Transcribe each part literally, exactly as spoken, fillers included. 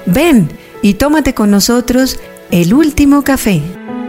Ven y tómate con nosotros el último café.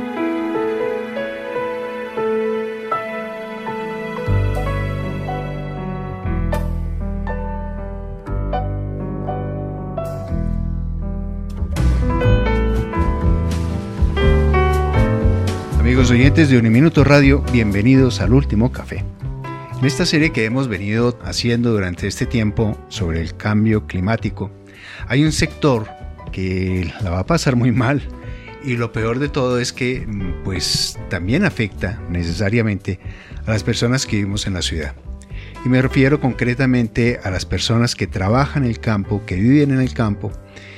Amigos oyentes de Uniminuto Radio, bienvenidos al Último Café. En esta serie que hemos venido haciendo durante este tiempo sobre el cambio climático, hay un sector que la va a pasar muy mal y lo peor de todo es que pues también afecta necesariamente a las personas que vivimos en la ciudad. Y me refiero concretamente a las personas que trabajan en el campo, que viven en el campo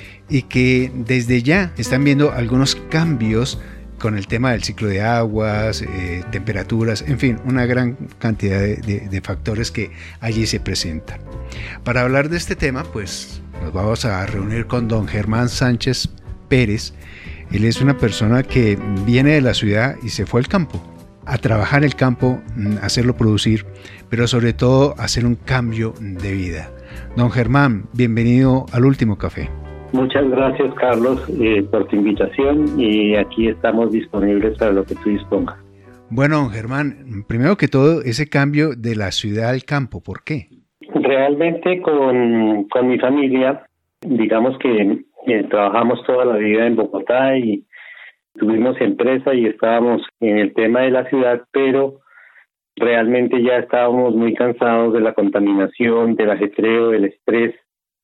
y que desde ya están viendo algunos cambios con el tema del ciclo de aguas, eh, temperaturas, en fin, una gran cantidad de, de, de factores que allí se presentan. Para hablar de este tema, pues nos vamos a reunir con don Germán Sánchez Pérez. Él es una persona que viene de la ciudad y se fue al campo, a trabajar en el campo, a hacerlo producir, pero sobre todo a hacer un cambio de vida. Don Germán, bienvenido al Último Café. Muchas gracias, Carlos, eh, por tu invitación y aquí estamos disponibles para lo que tú dispongas. Bueno, don Germán, primero que todo, ese cambio de la ciudad al campo, ¿por qué? Realmente con, con mi familia, digamos que eh, trabajamos toda la vida en Bogotá y tuvimos empresa y estábamos en el tema de la ciudad, pero realmente ya estábamos muy cansados de la contaminación, del ajetreo, del estrés.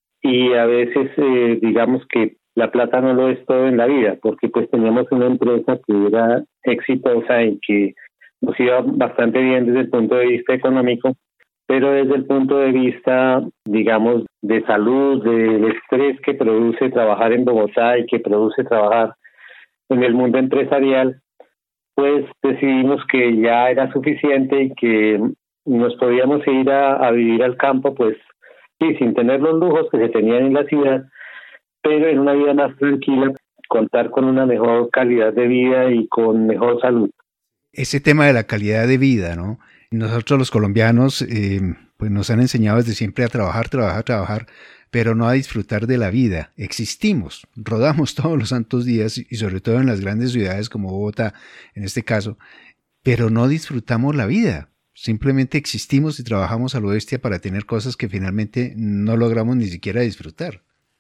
Y a veces eh, digamos que la plata no lo es todo en la vida, porque pues teníamos una empresa que era exitosa y que nos iba bastante bien desde el punto de vista económico, pero desde el punto de vista, digamos, de salud, del estrés que produce trabajar en Bogotá y que produce trabajar en el mundo empresarial, pues decidimos que ya era suficiente y que nos podíamos ir a, a vivir al campo, pues sí, sin tener los lujos que se tenían en la ciudad, pero en una vida más tranquila, contar con una mejor calidad de vida y con mejor salud. Ese tema de la calidad de vida, ¿no? Nosotros los colombianos eh, pues nos han enseñado desde siempre a trabajar, trabajar, trabajar, pero no a disfrutar de la vida. Existimos, rodamos todos los santos días y sobre todo en las grandes ciudades como Bogotá, en este caso, pero no disfrutamos la vida. Simplemente existimos y trabajamos a lo bestia para tener cosas que finalmente no logramos ni siquiera disfrutar.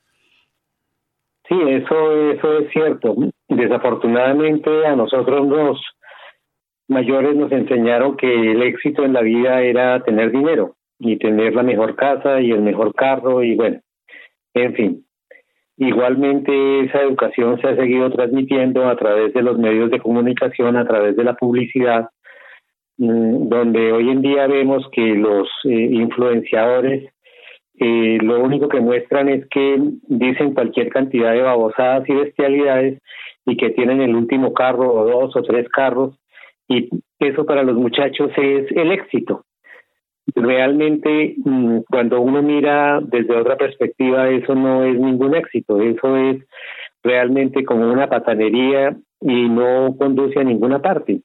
Sí, eso, eso es cierto. Desafortunadamente a nosotros los mayores nos enseñaron que el éxito en la vida era tener dinero y tener la mejor casa y el mejor carro y bueno, en fin. Igualmente esa educación se ha seguido transmitiendo a través de los medios de comunicación, a través de la publicidad, donde hoy en día vemos que los eh, influenciadores eh, lo único que muestran es que dicen cualquier cantidad de babosadas y bestialidades y que tienen el último carro o dos o tres carros y eso para los muchachos es el éxito. Realmente cuando uno mira desde otra perspectiva eso no es ningún éxito, eso es realmente como una patanería y no conduce a ninguna parte.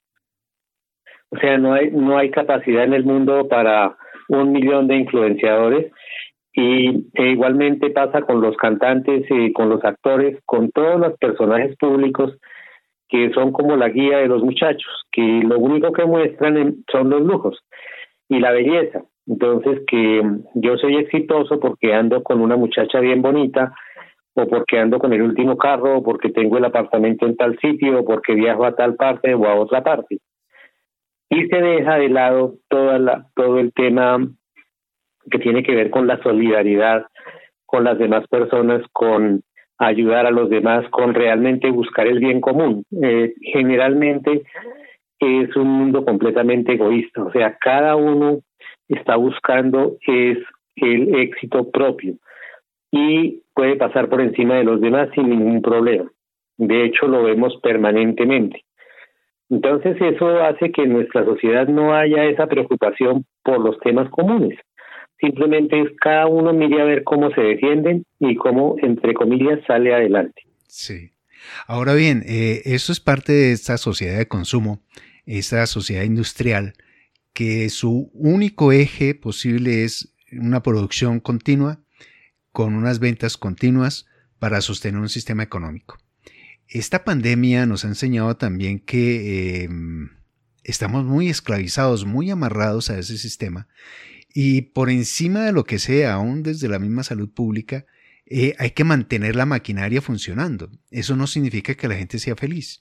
O sea, no hay no hay capacidad en el mundo para un millón de influenciadores y e igualmente pasa con los cantantes y con los actores, con todos los personajes públicos que son como la guía de los muchachos, que lo único que muestran son los lujos y la belleza. Entonces, que yo soy exitoso porque ando con una muchacha bien bonita o porque ando con el último carro o porque tengo el apartamento en tal sitio o porque viajo a tal parte o a otra parte. Y se deja de lado toda la, todo el tema que tiene que ver con la solidaridad con las demás personas, con ayudar a los demás, con realmente buscar el bien común. Eh, generalmente es un mundo completamente egoísta, o sea, cada uno está buscando es el éxito propio y puede pasar por encima de los demás sin ningún problema. De hecho, lo vemos permanentemente. Entonces eso hace que en nuestra sociedad no haya esa preocupación por los temas comunes. Simplemente es cada uno mire a ver cómo se defienden y cómo, entre comillas, sale adelante. Sí. Ahora bien, eh, eso es parte de esta sociedad de consumo, esta sociedad industrial, que su único eje posible es una producción continua, con unas ventas continuas, para sostener un sistema económico. Esta pandemia nos ha enseñado también que eh, estamos muy esclavizados, muy amarrados a ese sistema, y por encima de lo que sea, aún desde la misma salud pública, eh, hay que mantener la maquinaria funcionando. Eso no significa que la gente sea feliz.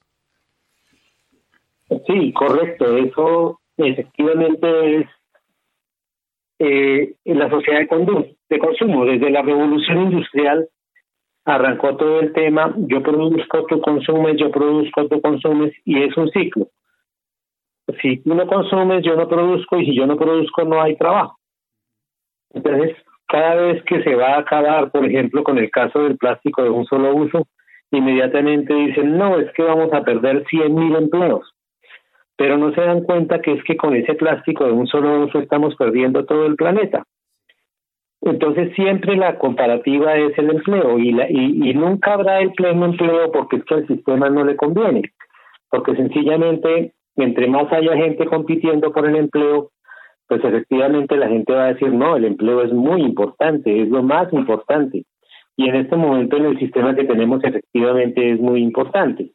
Sí, correcto. Eso efectivamente es eh, en la sociedad de, condu- de consumo. Desde la revolución industrial arrancó todo el tema, yo produzco, tú consumes, yo produzco, tú consumes, y es un ciclo. Si tú no consumes, yo no produzco, y si yo no produzco, no hay trabajo. Entonces, cada vez que se va a acabar, por ejemplo, con el caso del plástico de un solo uso, inmediatamente dicen, no, es que vamos a perder cien mil empleos. Pero no se dan cuenta que es que con ese plástico de un solo uso estamos perdiendo todo el planeta. Entonces siempre la comparativa es el empleo y, la, y, y nunca habrá el pleno empleo porque es que al sistema no le conviene. Porque sencillamente, entre más haya gente compitiendo por el empleo, pues efectivamente la gente va a decir, no, el empleo es muy importante, es lo más importante. Y en este momento en el sistema que tenemos efectivamente es muy importante.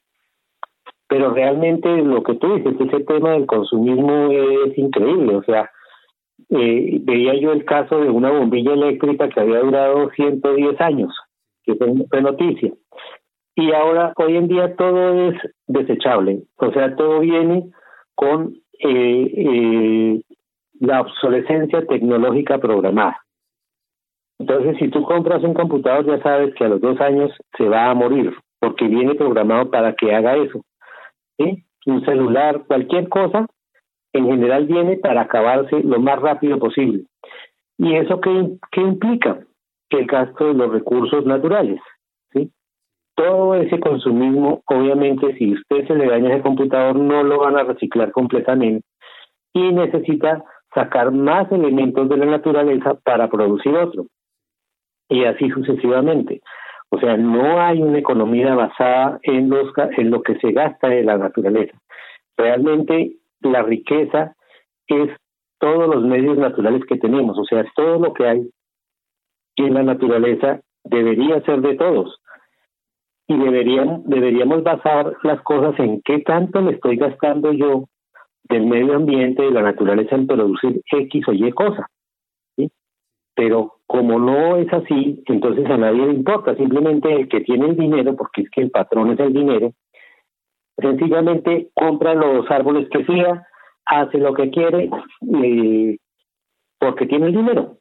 Pero realmente lo que tú dices, ese tema del consumismo es increíble. O sea, eh, veía yo el caso de una bombilla eléctrica que había durado ciento diez años, que fue, fue noticia. Y ahora, hoy en día, todo es desechable. O sea, todo viene con eh, eh, la obsolescencia tecnológica programada. Entonces, si tú compras un computador, ya sabes que a los dos años se va a morir, porque viene programado para que haga eso. ¿Sí? Un celular, cualquier cosa, en general viene para acabarse lo más rápido posible. ¿Y eso qué, qué implica? Que el gasto de los recursos naturales. ¿Sí? Todo ese consumismo, obviamente, si usted se le daña ese computador, no lo van a reciclar completamente y necesita sacar más elementos de la naturaleza para producir otro. Y así sucesivamente. O sea, no hay una economía basada en, los, en lo que se gasta de la naturaleza. Realmente la riqueza es todos los medios naturales que tenemos. O sea, todo lo que hay en la naturaleza debería ser de todos. Y deberíamos, deberíamos basar las cosas en qué tanto le estoy gastando yo del medio ambiente, de la naturaleza, en producir X o Y cosa. ¿Sí? Pero como no es así, entonces a nadie le importa. Simplemente el que tiene el dinero, porque es que el patrón es el dinero, sencillamente compra los árboles que sea, hace lo que quiere, eh, porque tiene el dinero.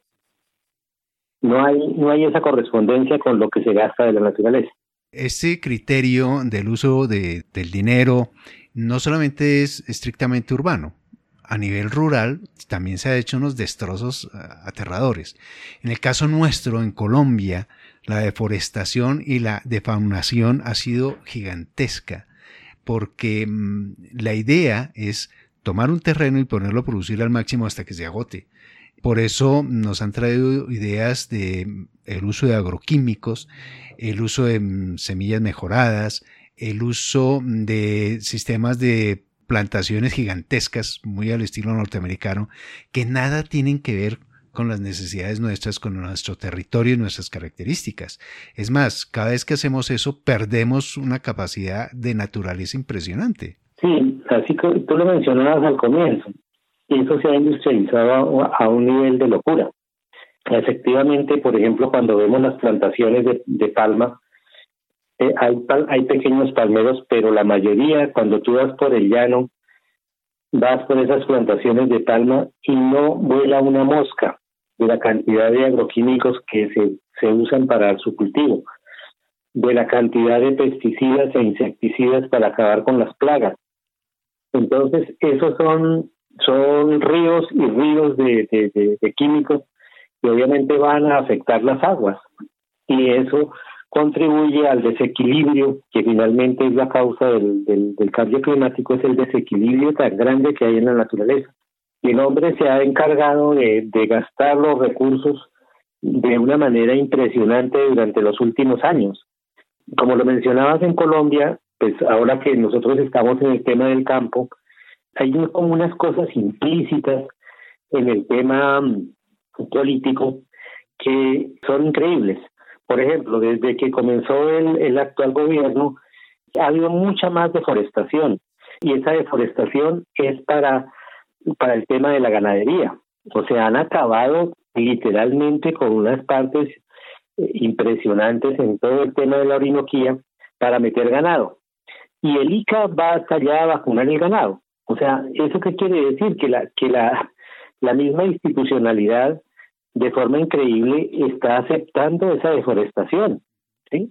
No hay, no hay esa correspondencia con lo que se gasta de la naturaleza. Este criterio del uso de, del dinero no solamente es estrictamente urbano. A nivel rural también se han hecho unos destrozos aterradores. En el caso nuestro, en Colombia, la deforestación y la defaunación ha sido gigantesca, porque mmm, la idea es tomar un terreno y ponerlo a producir al máximo hasta que se agote. Por eso nos han traído ideas de el uso de agroquímicos, el uso de mmm, semillas mejoradas, el uso de sistemas de plantaciones gigantescas, muy al estilo norteamericano, que nada tienen que ver con las necesidades nuestras, con nuestro territorio y nuestras características. Es más, cada vez que hacemos eso, perdemos una capacidad de naturaleza impresionante. Sí, así que tú lo mencionabas al comienzo, y eso se ha industrializado a, a un nivel de locura. Efectivamente, por ejemplo, cuando vemos las plantaciones de, de palma, Eh, hay, hay pequeños palmeros, pero la mayoría, cuando tú vas por el llano, vas por esas plantaciones de palma y no vuela una mosca de la cantidad de agroquímicos que se, se usan para su cultivo, de la cantidad de pesticidas e insecticidas para acabar con las plagas. Entonces, esos son, son ríos y ríos de, de, de, de químicos que obviamente van a afectar las aguas. Y eso contribuye al desequilibrio, que finalmente es la causa del, del, del cambio climático, es el desequilibrio tan grande que hay en la naturaleza. Y el hombre se ha encargado de, de gastar los recursos de una manera impresionante durante los últimos años. Como lo mencionabas en Colombia, pues ahora que nosotros estamos en el tema del campo, hay como unas cosas implícitas en el tema político que son increíbles. Por ejemplo, desde que comenzó el, el actual gobierno, ha habido mucha más deforestación, y esa deforestación es para, para el tema de la ganadería. O sea, han acabado literalmente con unas partes eh, impresionantes en todo el tema de la Orinoquía para meter ganado. Y el I C A va hasta allá a vacunar el ganado. O sea, ¿eso qué quiere decir? Que la, que la, la misma institucionalidad, de forma increíble, está aceptando esa deforestación, ¿sí?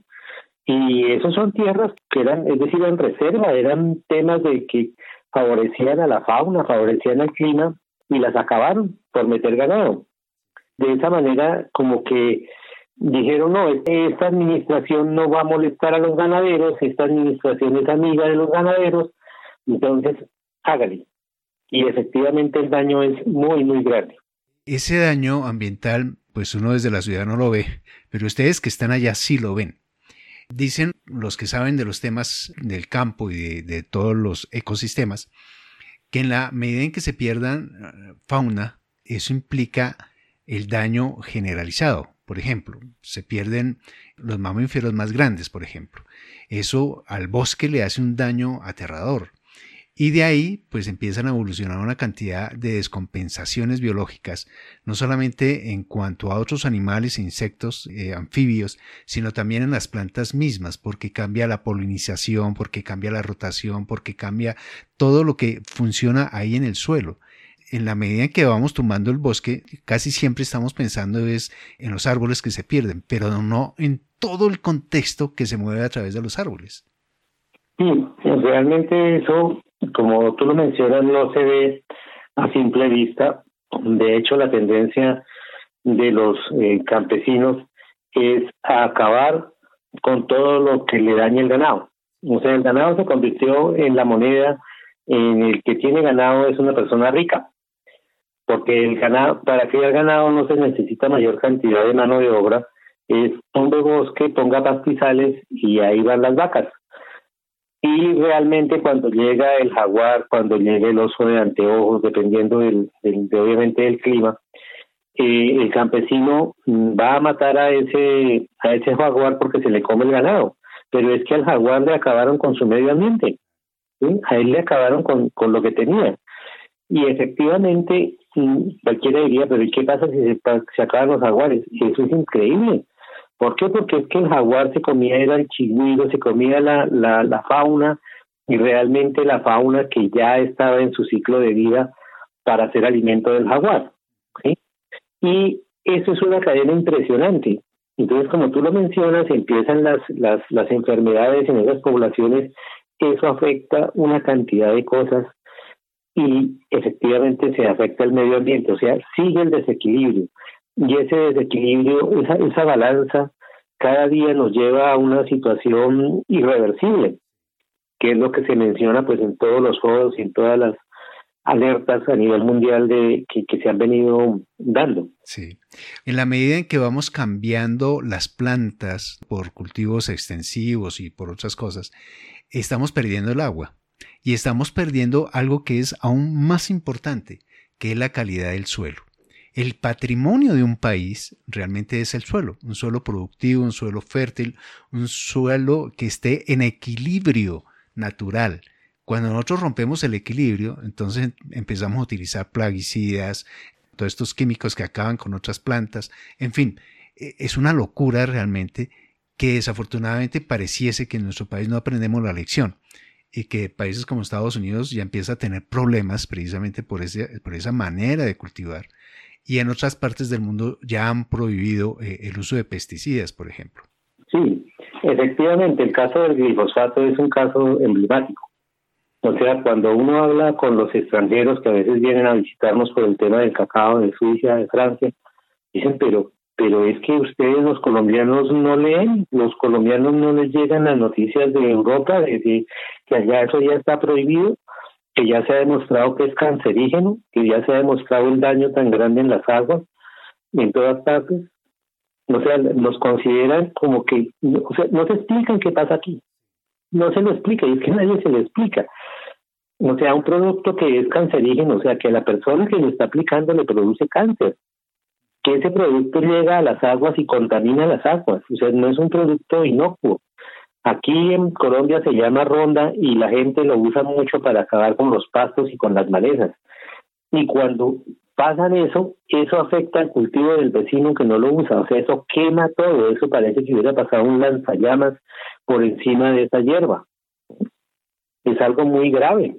Y esos son tierras que eran, es decir, en reserva, eran temas de que favorecían a la fauna, favorecían al clima, y las acabaron por meter ganado. De esa manera, como que dijeron, no, esta administración no va a molestar a los ganaderos, esta administración es amiga de los ganaderos, entonces hágale. Y efectivamente el daño es muy, muy grande. Ese daño ambiental, pues uno desde la ciudad no lo ve, pero ustedes que están allá sí lo ven. Dicen los que saben de los temas del campo y de, de todos los ecosistemas, que en la medida en que se pierdan fauna, eso implica el daño generalizado. Por ejemplo, se pierden los mamíferos más grandes, por ejemplo. Eso al bosque le hace un daño aterrador. Y de ahí, pues empiezan a evolucionar una cantidad de descompensaciones biológicas, no solamente en cuanto a otros animales e insectos, eh, anfibios, sino también en las plantas mismas, porque cambia la polinización, porque cambia la rotación, porque cambia todo lo que funciona ahí en el suelo. En la medida en que vamos tumbando el bosque, casi siempre estamos pensando es en los árboles que se pierden, pero no en todo el contexto que se mueve a través de los árboles. Sí, realmente eso, como tú lo mencionas, no se ve a simple vista. De hecho, la tendencia de los eh, campesinos es a acabar con todo lo que le daña el ganado. O sea, el ganado se convirtió en la moneda en el que tiene ganado es una persona rica, porque el ganado, para criar ganado no se necesita mayor cantidad de mano de obra, es tumbe bosque, ponga pastizales y ahí van las vacas. Y realmente cuando llega el jaguar, cuando llega el oso de anteojos, dependiendo del, del de, obviamente del clima, eh, el campesino va a matar a ese a ese jaguar porque se le come el ganado, pero es que al jaguar le acabaron con su medio ambiente, ¿sí? A él le acabaron con, con lo que tenía. Y efectivamente, cualquiera diría, pero ¿y qué pasa si se, se acaban los jaguares? Eso es increíble. ¿Por qué? Porque es que el jaguar se comía, era el chigüiro, se comía la, la, la fauna, y realmente la fauna que ya estaba en su ciclo de vida para ser alimento del jaguar, ¿sí? Y eso es una cadena impresionante. Entonces, como tú lo mencionas, empiezan las, las, las enfermedades en esas poblaciones, eso afecta una cantidad de cosas y efectivamente se afecta el medio ambiente, o sea, sigue el desequilibrio. Y ese desequilibrio, esa, esa balanza, cada día nos lleva a una situación irreversible, que es lo que se menciona pues en todos los foros y en todas las alertas a nivel mundial de que, que se han venido dando. Sí. En la medida en que vamos cambiando las plantas por cultivos extensivos y por otras cosas, estamos perdiendo el agua y estamos perdiendo algo que es aún más importante, que es la calidad del suelo. El patrimonio de un país realmente es el suelo, un suelo productivo, un suelo fértil, un suelo que esté en equilibrio natural. Cuando nosotros rompemos el equilibrio, entonces empezamos a utilizar plaguicidas, todos estos químicos que acaban con otras plantas. En fin, es una locura realmente que desafortunadamente pareciese que en nuestro país no aprendemos la lección y que países como Estados Unidos ya empiezan a tener problemas precisamente por, ese, por esa manera de cultivar. Y en otras partes del mundo ya han prohibido eh, el uso de pesticidas, por ejemplo. Sí, efectivamente, el caso del glifosato es un caso emblemático. O sea, cuando uno habla con los extranjeros que a veces vienen a visitarnos por el tema del cacao de Suiza, de Francia, dicen, pero pero es que ustedes los colombianos no leen, los colombianos no les llegan las noticias de Europa, de, de que allá eso ya está prohibido, que ya se ha demostrado que es cancerígeno, que ya se ha demostrado el daño tan grande en las aguas, en todas partes. O sea, nos consideran como que, o sea, no se explican qué pasa aquí. No se lo explica, y es que nadie se lo explica. O sea, un producto que es cancerígeno, o sea, que a la persona que lo está aplicando le produce cáncer. que ese producto llega a las aguas y contamina las aguas, o sea, no es un producto inocuo. Aquí en Colombia se llama ronda y la gente lo usa mucho para acabar con los pastos y con las malezas. Y cuando pasan eso, eso afecta al cultivo del vecino que no lo usa, o sea, eso quema todo, eso parece que hubiera pasado un lanzallamas por encima de esa hierba. Es algo muy grave,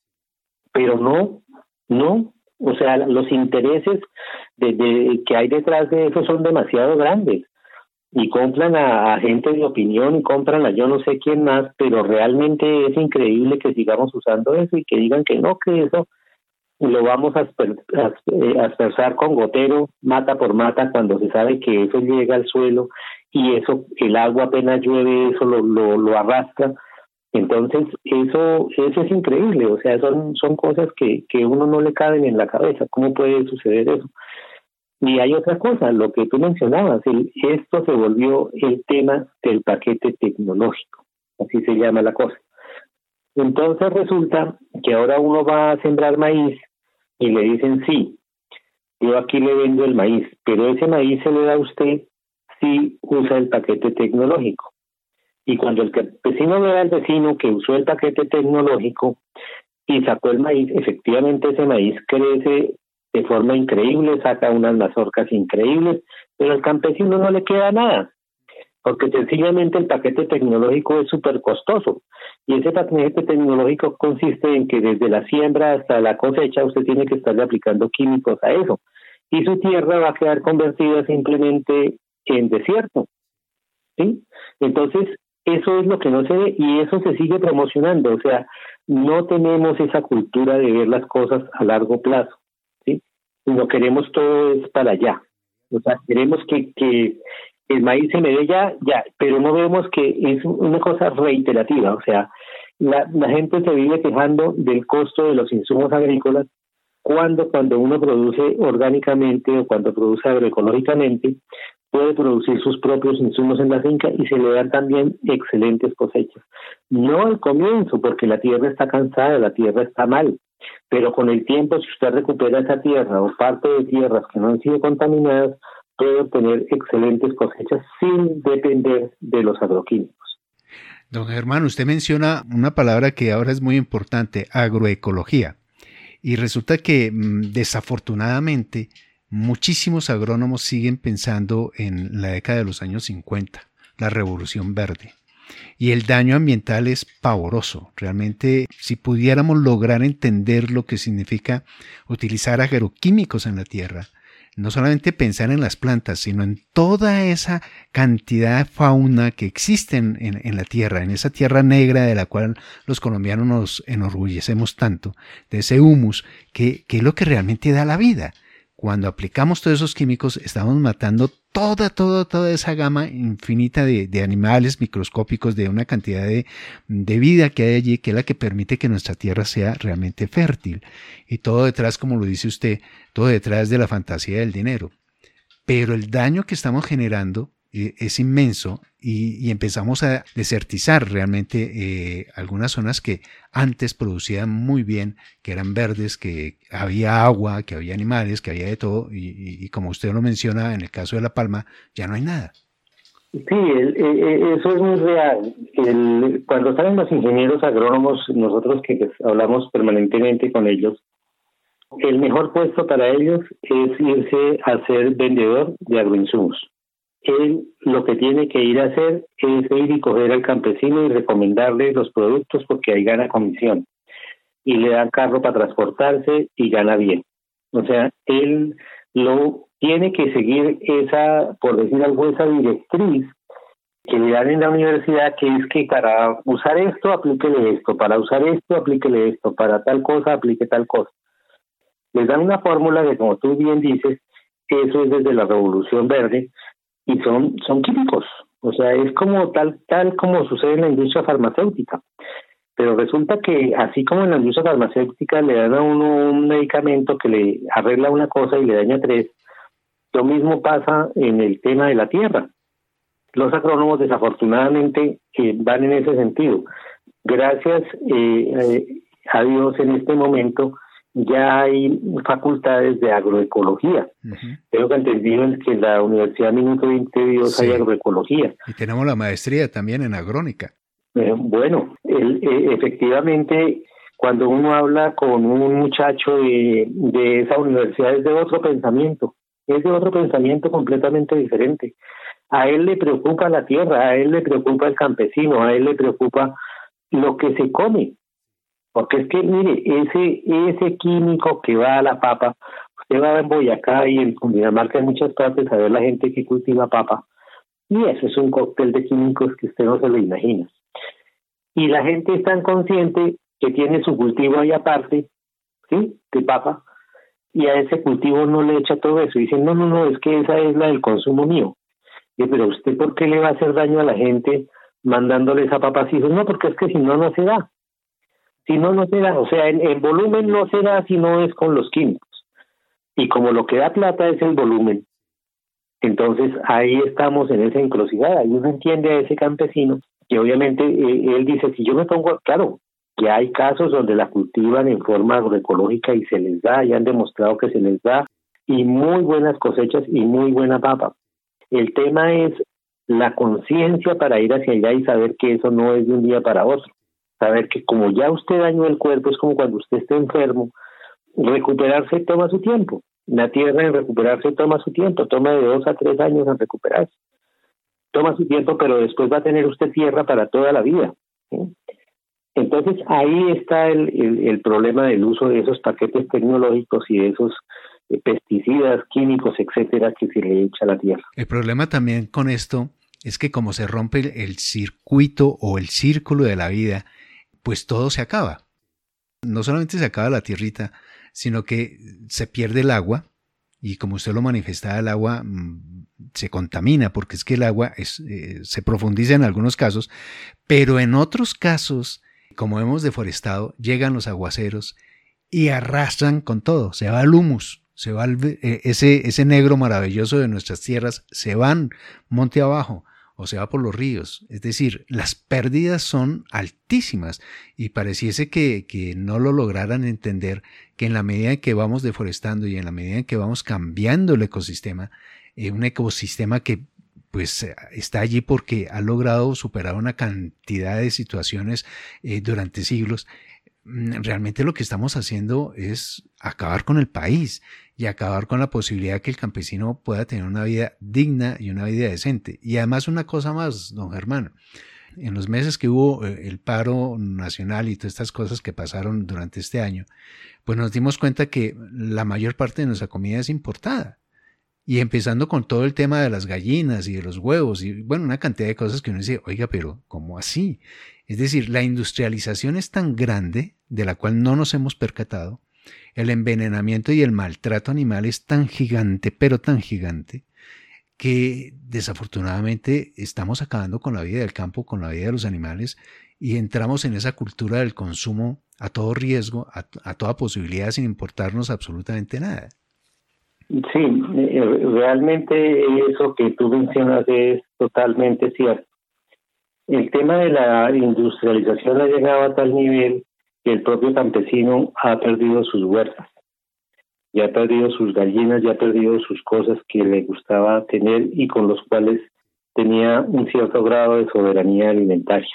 pero no, no, o sea, los intereses de, de, que hay detrás de eso son demasiado grandes. Y compran a, a gente de opinión y compran a yo no sé quién más, pero realmente es increíble que sigamos usando eso y que digan que no, que eso lo vamos a, asper, a aspersar con gotero, mata por mata, cuando se sabe que eso llega al suelo y eso, el agua apenas llueve, eso lo, lo, lo arrastra. Entonces, eso eso es increíble, o sea, son, son cosas que, que uno no le caben en la cabeza. ¿Cómo puede suceder eso? Y hay otra cosa, lo que tú mencionabas, el, esto se volvió el tema del paquete tecnológico, así se llama la cosa. Entonces resulta que ahora uno va a sembrar maíz y le dicen, sí, yo aquí le vendo el maíz, pero ese maíz se le da a usted si usa el paquete tecnológico. Y cuando el campesino ve al vecino que usó el paquete tecnológico y sacó el maíz, efectivamente ese maíz crece de forma increíble, saca unas mazorcas increíbles, pero al campesino no le queda nada, porque sencillamente el paquete tecnológico es súper costoso, y ese paquete tecnológico consiste en que desde la siembra hasta la cosecha usted tiene que estarle aplicando químicos a eso, y su tierra va a quedar convertida simplemente en desierto, ¿sí? Entonces, eso es lo que no se ve, y eso se sigue promocionando, o sea, no tenemos esa cultura de ver las cosas a largo plazo. No queremos todo es para allá, o sea, queremos que, que el maíz se me dé ya, ya, pero no vemos que es una cosa reiterativa, o sea, la, la gente se vive quejando del costo de los insumos agrícolas cuando cuando uno produce orgánicamente o cuando produce agroecológicamente puede producir sus propios insumos en la finca y se le dan también excelentes cosechas. No al comienzo, porque la tierra está cansada, la tierra está mal, pero con el tiempo, si usted recupera esa tierra o parte de tierras que no han sido contaminadas, puede obtener excelentes cosechas sin depender de los agroquímicos. Don Germán, usted menciona una palabra que ahora es muy importante, agroecología. Y resulta que desafortunadamente muchísimos agrónomos siguen pensando en la década de los años cincuenta, la revolución verde. Y el daño ambiental es pavoroso. Realmente, si pudiéramos lograr entender lo que significa utilizar agroquímicos en la tierra, no solamente pensar en las plantas, sino en toda esa cantidad de fauna que existe en, en, en la tierra, en esa tierra negra de la cual los colombianos nos enorgullecemos tanto, de ese humus, que, que es lo que realmente da la vida. Cuando aplicamos todos esos químicos, estamos matando toda, toda, toda esa gama infinita de, de animales microscópicos, de una cantidad de, de vida que hay allí, que es la que permite que nuestra tierra sea realmente fértil. Y todo detrás, como lo dice usted, todo detrás de la fantasía del dinero. Pero el daño que estamos generando eh, es inmenso y, y empezamos a desertizar realmente eh, algunas zonas que antes producían muy bien, que eran verdes, que había agua, que había animales, que había de todo, y, y, y como usted lo menciona en el caso de La Palma, ya no hay nada. Sí, el, el, eso es muy real. El, cuando salen los ingenieros agrónomos, nosotros que hablamos permanentemente con ellos, el mejor puesto para ellos es irse a ser vendedor de agroinsumos. Él lo que tiene que ir a hacer es ir y coger al campesino y recomendarle los productos porque ahí gana comisión. Y le dan carro para transportarse y gana bien. O sea, él lo tiene que seguir esa, por decir algo, esa directriz que le dan en la universidad, que es que para usar esto, aplíquele esto, para usar esto, aplíquele esto, para tal cosa, aplique tal cosa. Les dan una fórmula que, como tú bien dices, eso es desde la Revolución Verde, y son, son químicos. O sea, es como tal, tal como sucede en la industria farmacéutica. Pero resulta que, así como en la industria farmacéutica le dan a uno un medicamento que le arregla una cosa y le daña tres, lo mismo pasa en el tema de la tierra. Los agrónomos, desafortunadamente, eh, van en ese sentido. Gracias eh, eh, a Dios, en este momento ya hay facultades de agroecología. Uh-huh. Tengo que entendido que en la Universidad Minuto veinte de Dios sí. hay agroecología. Y tenemos la maestría también en agrónica. Eh, bueno, el, eh, efectivamente, cuando uno habla con un muchacho de, de esa universidad es de otro pensamiento, es de otro pensamiento completamente diferente. A él le preocupa la tierra, a él le preocupa el campesino, a él le preocupa lo que se come. Porque es que, mire, ese ese químico que va a la papa, usted va en Boyacá y en Cundinamarca en muchas partes a ver la gente que cultiva papa, y eso es un cóctel de químicos que usted no se lo imagina. Y la gente es tan consciente que tiene su cultivo ahí aparte, ¿sí?, de papa, y a ese cultivo no le echa todo eso. Y dicen, no, no, no, es que esa es la del consumo mío. Y, pero usted, ¿por qué le va a hacer daño a la gente mandándole esa papa así? No, porque es que si no, no se da. Si no, no se da. O sea, en, en volumen no se da si no es con los químicos. Y como lo que da plata es el volumen, entonces ahí estamos en esa encrucijada. Y uno entiende a ese campesino que obviamente eh, él dice, si yo me pongo, claro, que hay casos donde la cultivan en forma agroecológica y se les da, y han demostrado que se les da, y muy buenas cosechas y muy buena papa. El tema es la conciencia para ir hacia allá y saber que eso no es de un día para otro. Saber que como ya usted dañó el cuerpo, es como cuando usted esté enfermo, recuperarse toma su tiempo. La tierra en recuperarse toma su tiempo, toma de dos a tres años en recuperarse. Toma su tiempo, pero después va a tener usted tierra para toda la vida, ¿sí? Entonces ahí está el, el, el problema del uso de esos paquetes tecnológicos y de esos eh, pesticidas, químicos, etcétera, que se le echa a la tierra. El problema también con esto es que como se rompe el, el circuito o el círculo de la vida, pues todo se acaba. No solamente se acaba la tierrita, sino que se pierde el agua, y como usted lo manifestaba, el agua mmm, se contamina, porque es que el agua es, eh, se profundiza en algunos casos, pero en otros casos, como hemos deforestado, llegan los aguaceros y arrastran con todo, se va el humus, se va el, eh, ese, ese negro maravilloso de nuestras tierras, se van monte abajo, o se va por los ríos. Es decir, las pérdidas son altísimas y pareciese que, que no lo lograran entender, que en la medida en que vamos deforestando y en la medida en que vamos cambiando el ecosistema, eh, un ecosistema que pues está allí porque ha logrado superar una cantidad de situaciones eh, durante siglos, realmente lo que estamos haciendo es acabar con el país y acabar con la posibilidad de que el campesino pueda tener una vida digna y una vida decente. Y además una cosa más, don Germán, en los meses que hubo el paro nacional y todas estas cosas que pasaron durante este año, pues nos dimos cuenta que la mayor parte de nuestra comida es importada. Y empezando con todo el tema de las gallinas y de los huevos y bueno, una cantidad de cosas que uno dice, oiga, pero ¿cómo así? Es decir, la industrialización es tan grande, de la cual no nos hemos percatado, el envenenamiento y el maltrato animal es tan gigante, pero tan gigante, que desafortunadamente estamos acabando con la vida del campo, con la vida de los animales, y entramos en esa cultura del consumo a todo riesgo, a, a toda posibilidad, sin importarnos absolutamente nada. Sí, realmente eso que tú mencionas es totalmente cierto. El tema de la industrialización ha llegado a tal nivel que el propio campesino ha perdido sus huertas, ya ha perdido sus gallinas, ya ha perdido sus cosas que le gustaba tener y con los cuales tenía un cierto grado de soberanía alimentaria.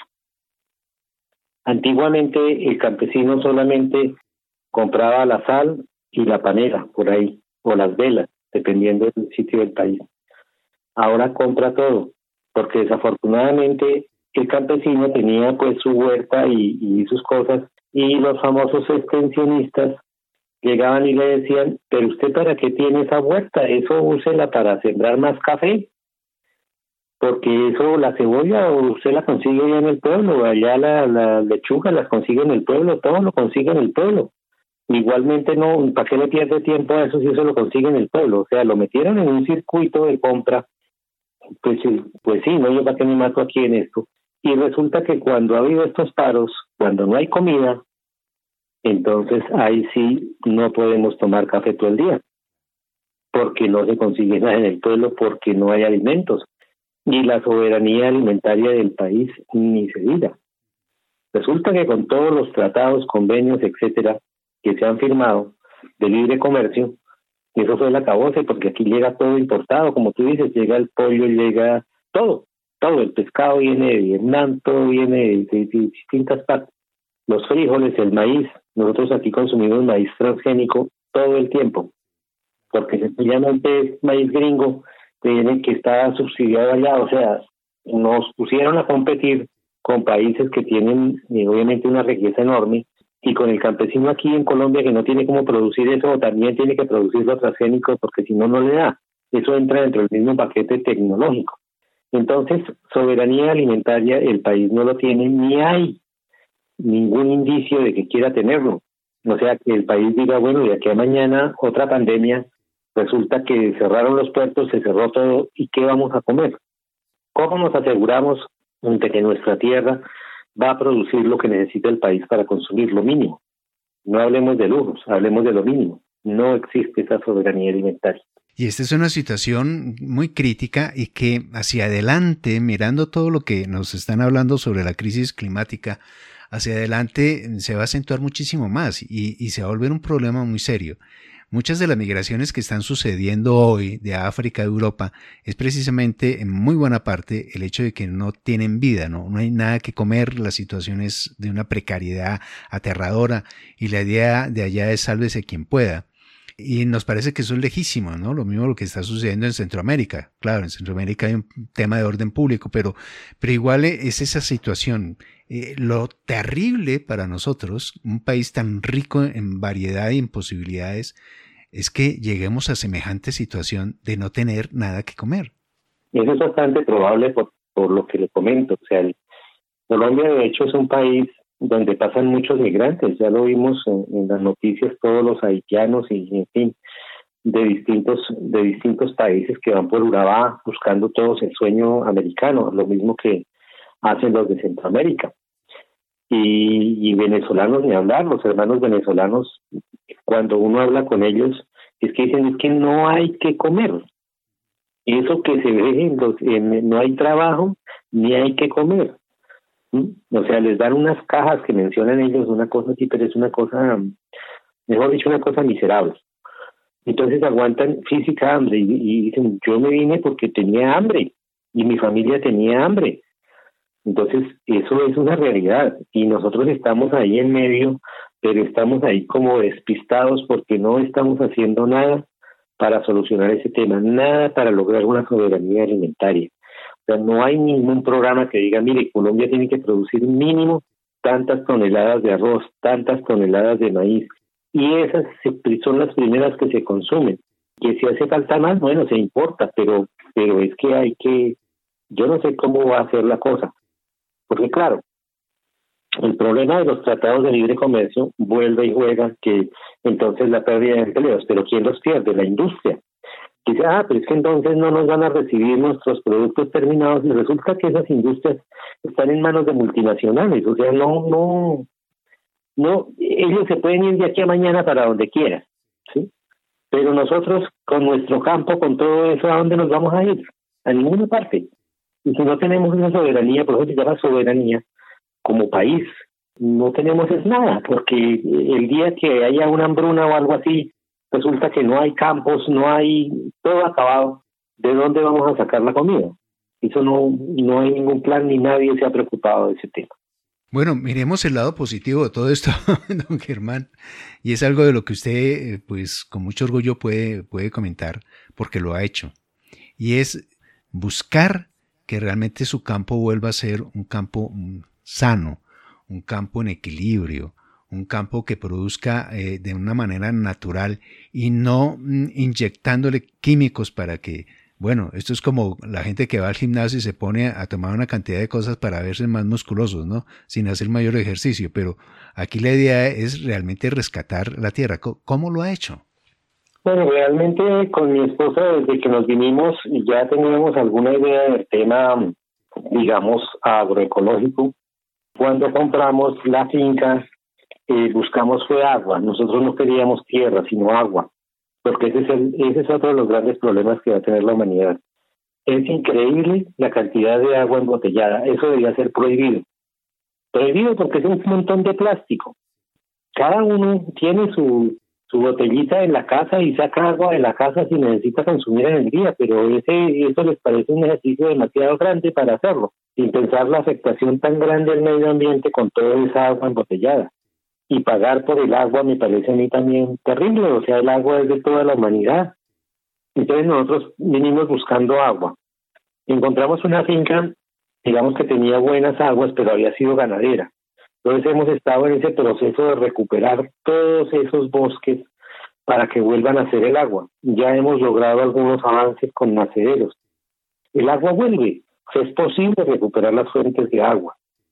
Antiguamente el campesino solamente compraba la sal y la panela por ahí, o las velas, dependiendo del sitio del país. Ahora compra todo, porque desafortunadamente el campesino tenía pues su huerta y, y sus cosas, y los famosos extensionistas llegaban y le decían, pero usted ¿para qué tiene esa huerta? Eso úsela para sembrar más café, porque eso, la cebolla usted la consigue allá en el pueblo, allá la, la lechuga las consigue en el pueblo, todo lo consigue en el pueblo. Igualmente no, ¿para qué le pierde tiempo a eso si eso lo consigue en el pueblo? O sea, lo metieron en un circuito de compra, pues, pues sí, no, yo para qué me mato aquí en esto. Y resulta que cuando ha habido estos paros, cuando no hay comida, entonces ahí sí no podemos tomar café todo el día, porque no se consigue nada en el pueblo, porque no hay alimentos. Y la soberanía alimentaria del país ni se diga. Resulta que con todos los tratados, convenios, etcétera, que se han firmado de libre comercio, eso fue el acabose, porque aquí llega todo importado, como tú dices, llega el pollo, llega todo, todo, el pescado viene de Vietnam, todo viene de, de, de distintas partes, los frijoles, el maíz, nosotros aquí consumimos maíz transgénico todo el tiempo, porque sencillamente es maíz gringo que viene, que está subsidiado allá, o sea, nos pusieron a competir con países que tienen eh, obviamente una riqueza enorme, y con el campesino aquí en Colombia que no tiene cómo producir eso, también tiene que producirlo transgénico, porque si no, no le da. Eso entra dentro del mismo paquete tecnológico. Entonces, soberanía alimentaria el país no lo tiene, ni hay ningún indicio de que quiera tenerlo. O sea, que el país diga, bueno, de aquí a mañana otra pandemia, resulta que cerraron los puertos, se cerró todo, ¿y qué vamos a comer? ¿Cómo nos aseguramos de que nuestra tierra va a producir lo que necesita el país para consumir lo mínimo? No hablemos de lujos, hablemos de lo mínimo. No existe esa soberanía alimentaria. Y esta es una situación muy crítica y que hacia adelante, mirando todo lo que nos están hablando sobre la crisis climática, hacia adelante se va a acentuar muchísimo más y, y se va a volver un problema muy serio. Muchas de las migraciones que están sucediendo hoy de África a Europa es precisamente en muy buena parte el hecho de que no tienen vida, ¿no? No hay nada que comer, la situación es de una precariedad aterradora y la idea de allá es sálvese quien pueda. Y nos parece que eso es lejísimo, ¿no? Lo mismo lo que está sucediendo en Centroamérica. Claro, en Centroamérica hay un tema de orden público, pero, pero igual es esa situación. Eh, lo terrible para nosotros, un país tan rico en variedad y en posibilidades, es que lleguemos a semejante situación de no tener nada que comer. Eso es bastante probable por, por lo que le comento. O sea, el, Colombia de hecho es un país donde pasan muchos migrantes, ya lo vimos en, en las noticias, todos los haitianos y en fin, de distintos de distintos países que van por Urabá buscando todos el sueño americano, lo mismo que hacen los de Centroamérica. Y, y venezolanos, ni hablar, los hermanos venezolanos, cuando uno habla con ellos, es que dicen, es que no hay que comer. Y eso que se ve en los, en, no hay trabajo, ni hay que comer. ¿Mm? O sea, les dan unas cajas que mencionan ellos, una cosa así, pero es una cosa, mejor dicho, una cosa miserable. Entonces aguantan física hambre y, y dicen, yo me vine porque tenía hambre y mi familia tenía hambre. Entonces, eso es una realidad y nosotros estamos ahí en medio, pero estamos ahí como despistados porque no estamos haciendo nada para solucionar ese tema, nada para lograr una soberanía alimentaria. O sea, no hay ningún programa que diga, mire, Colombia tiene que producir mínimo tantas toneladas de arroz, tantas toneladas de maíz, y esas son las primeras que se consumen. Que si hace falta más, bueno, se importa, pero, pero es que hay que, yo no sé cómo va a ser la cosa. Porque claro, el problema de los tratados de libre comercio vuelve y juega que entonces la pérdida de empleos, pero ¿quién los pierde? La industria. Dice, ah, pero es que entonces no nos van a recibir nuestros productos terminados y resulta que esas industrias están en manos de multinacionales, o sea, no, no, no, ellos se pueden ir de aquí a mañana para donde quieran, ¿sí? Pero nosotros con nuestro campo, con todo eso, ¿a dónde nos vamos a ir? A ninguna parte. Y si no tenemos esa soberanía, por eso se llama soberanía, como país, no tenemos es nada, porque el día que haya una hambruna o algo así, resulta que no hay campos, no hay, todo acabado, ¿de dónde vamos a sacar la comida? Eso no, no hay ningún plan ni nadie se ha preocupado de ese tema. Bueno, miremos el lado positivo de todo esto, don Germán, y es algo de lo que usted, pues, con mucho orgullo puede, puede comentar, porque lo ha hecho, y es buscar que realmente su campo vuelva a ser un campo sano, un campo en equilibrio, un campo que produzca eh, de una manera natural y no mm, inyectándole químicos para que, bueno, esto es como la gente que va al gimnasio y se pone a tomar una cantidad de cosas para verse más musculosos, ¿no? Sin hacer mayor ejercicio, pero aquí la idea es realmente rescatar la tierra. ¿Cómo lo ha hecho? Bueno, realmente con mi esposa desde que nos vinimos ya teníamos alguna idea del tema, digamos, agroecológico. Cuando compramos la finca, eh, buscamos fue agua. Nosotros no queríamos tierra, sino agua, porque ese es, el, ese es otro de los grandes problemas que va a tener la humanidad. Es increíble la cantidad de agua embotellada. Eso debería ser prohibido. Prohibido porque es un montón de plástico. Cada uno tiene su, su botellita en la casa y saca agua de la casa si necesita consumir energía, pero ese eso les parece un ejercicio demasiado grande para hacerlo, sin pensar la afectación tan grande al medio ambiente con toda esa agua embotellada. Y pagar por el agua me parece a mí también terrible, o sea, el agua es de toda la humanidad. Entonces nosotros vinimos buscando agua. Encontramos una finca, digamos que tenía buenas aguas, pero había sido ganadera. Entonces hemos estado en ese proceso de recuperar todos esos bosques para que vuelvan a hacer el agua. Ya hemos logrado algunos avances con nacederos. El agua vuelve, o sea, es posible recuperar las fuentes de agua.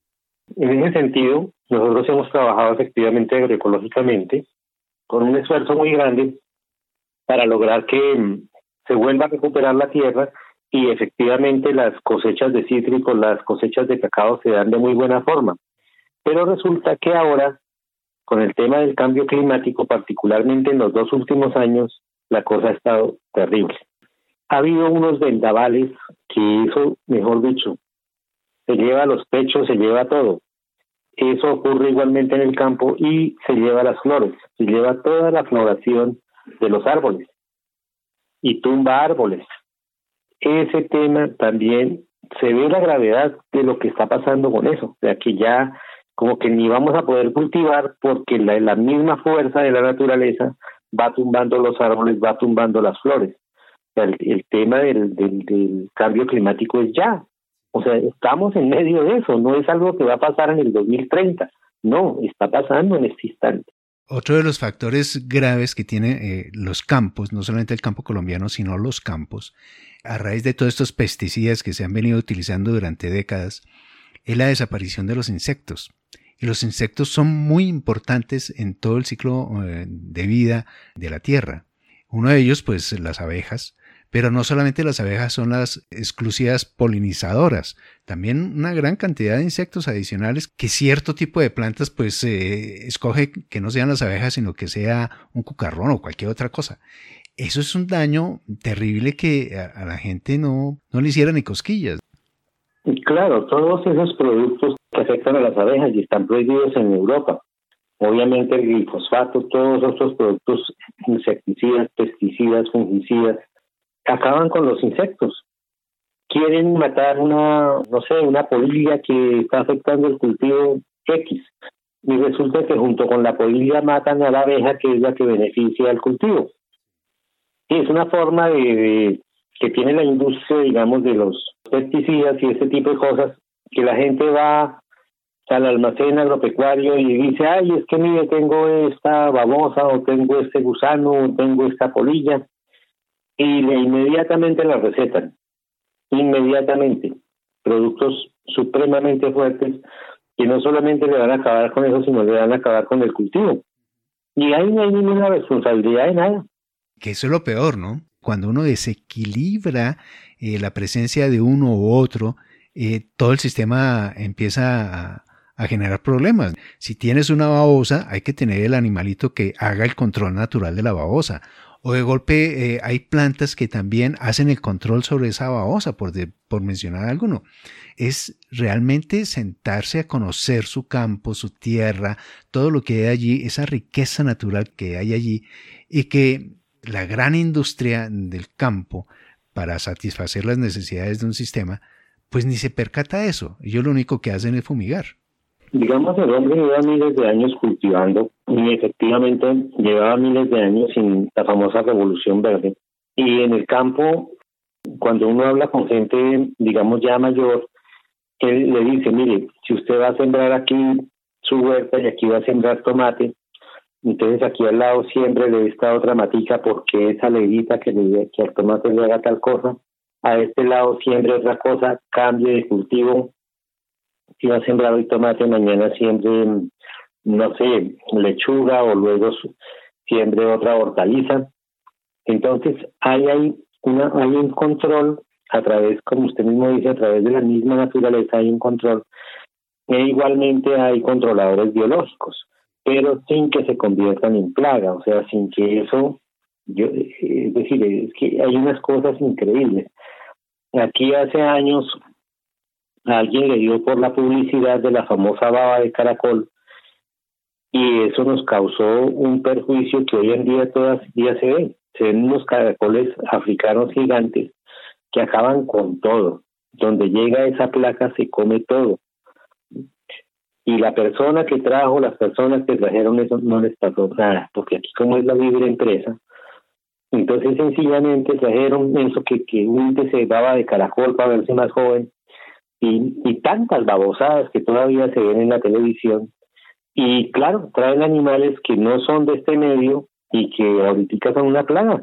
En ese sentido, nosotros hemos trabajado efectivamente agroecológicamente con un esfuerzo muy grande para lograr que mm, se vuelva a recuperar la tierra y efectivamente las cosechas de cítricos, las cosechas de cacao se dan de muy buena forma. Pero resulta que ahora, con el tema del cambio climático, particularmente en los dos últimos años, la cosa ha estado terrible. Ha habido unos vendavales que eso, mejor dicho, se lleva los pechos, se lleva todo. Eso ocurre igualmente en el campo y se lleva las flores, se lleva toda la floración de los árboles y tumba árboles. Ese tema también se ve la gravedad de lo que está pasando con eso, o sea que ya como que ni vamos a poder cultivar porque la, la misma fuerza de la naturaleza va tumbando los árboles, va tumbando las flores. O sea, el, el tema del, del, del cambio climático es ya. O sea, estamos en medio de eso, no es algo que va a pasar en el dos mil treinta, no, está pasando en este instante. Otro de los factores graves que tienen eh, los campos, no solamente el campo colombiano, sino los campos, a raíz de todos estos pesticidas que se han venido utilizando durante décadas, es la desaparición de los insectos. Y los insectos son muy importantes en todo el ciclo eh, de vida de la Tierra. Uno de ellos, pues, las abejas. Pero no solamente las abejas son las exclusivas polinizadoras, también una gran cantidad de insectos adicionales que cierto tipo de plantas pues eh, escoge que no sean las abejas, sino que sea un cucarrón o cualquier otra cosa. Eso es un daño terrible que a, a la gente no, no le hiciera ni cosquillas. Claro, todos esos productos que afectan a las abejas y están prohibidos en Europa. Obviamente el glifosato, todos estos productos insecticidas, pesticidas, fungicidas, acaban con los insectos. Quieren matar una, no sé, una polilla que está afectando el cultivo X. Y resulta que junto con la polilla matan a la abeja, que es la que beneficia al cultivo. Y es una forma de, de que tiene la industria, digamos, de los pesticidas y ese tipo de cosas, que la gente va al almacén agropecuario y dice, ay, es que mire, tengo esta babosa, o tengo este gusano, o tengo esta polilla, y le inmediatamente la recetan, inmediatamente, productos supremamente fuertes que no solamente le van a acabar con eso, sino le van a acabar con el cultivo. Y ahí no hay ninguna responsabilidad de nada. Que eso es lo peor, ¿no? Cuando uno desequilibra eh, la presencia de uno u otro, eh, todo el sistema empieza a, a generar problemas. Si tienes una babosa, hay que tener el animalito que haga el control natural de la babosa. O de golpe eh, hay plantas que también hacen el control sobre esa babosa, por, de, por mencionar alguno. Es realmente sentarse a conocer su campo, su tierra, todo lo que hay allí, esa riqueza natural que hay allí, y que la gran industria del campo, para satisfacer las necesidades de un sistema, pues ni se percata de eso. Ellos lo único que hacen es fumigar. Digamos, el hombre lleva miles de años cultivando y efectivamente llevaba miles de años sin la famosa revolución verde. Y en el campo, cuando uno habla con gente, digamos, ya mayor, él le dice, mire, si usted va a sembrar aquí su huerta y aquí va a sembrar tomate, entonces aquí al lado siempre de esta otra matica porque esa leguita que, le, que al tomate le haga tal cosa, a este lado siempre otra cosa, cambie de cultivo. Si va a sembrar hoy tomate, mañana siembre, no sé, lechuga, o luego siembre otra hortaliza. Entonces hay, hay, una, hay un control a través, como usted mismo dice, a través de la misma naturaleza hay un control. E igualmente hay controladores biológicos, pero sin que se conviertan en plaga, o sea, sin que eso, yo, es decir, es que hay unas cosas increíbles. Aquí hace años a alguien le dio por la publicidad de la famosa baba de caracol y eso nos causó un perjuicio que hoy en día todavía se ve. Se ven unos caracoles africanos gigantes que acaban con todo. Donde llega esa placa se come todo. Y la persona que trajo, las personas que trajeron eso, no les pasó nada, porque aquí como es la libre empresa, entonces sencillamente trajeron eso que, que un se baba de caracol para verse más joven, y, y tantas babosadas que todavía se ven en la televisión, y claro, traen animales que no son de este medio y que ahorita son una plaga.